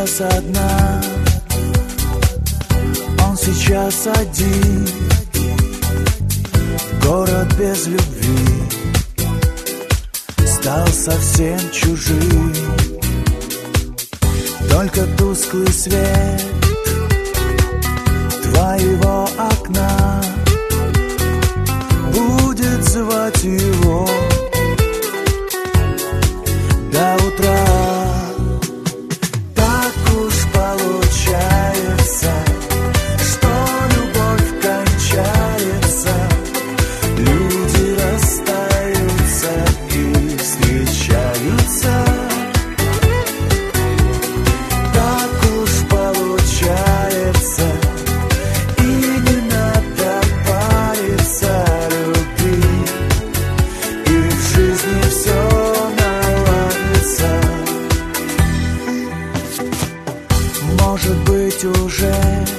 сейчас одна, он сейчас один. Город без любви стал совсем чужим. Только тусклый свет твоего окна будет звать его до утра. Так уж получается, что любовь кончается, люди расстаются и встречаются. Так уж получается, и не надо париться о любви, и в жизни все наладится. Может быть, уже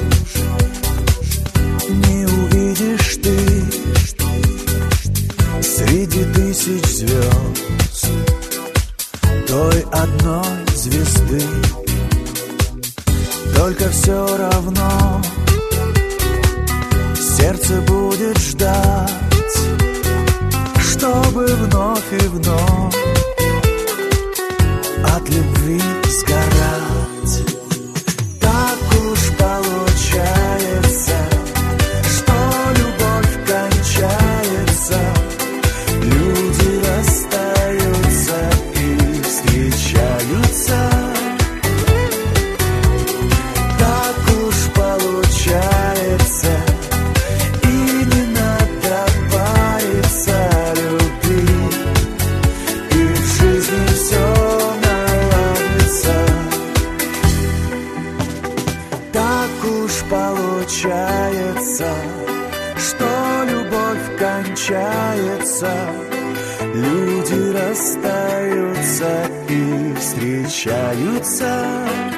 не увидишь ты среди тысяч звезд той одной звезды. Только все равно сердце будет ждать, чтобы вновь и вновь от любви сгорать. Так уж получается, что любовь кончается, люди расстаются и встречаются. Так уж получается, и не надо париться о любви, и в жизни все наладится. Так уж получается, что любовь кончается, люди расстаются и встречаются.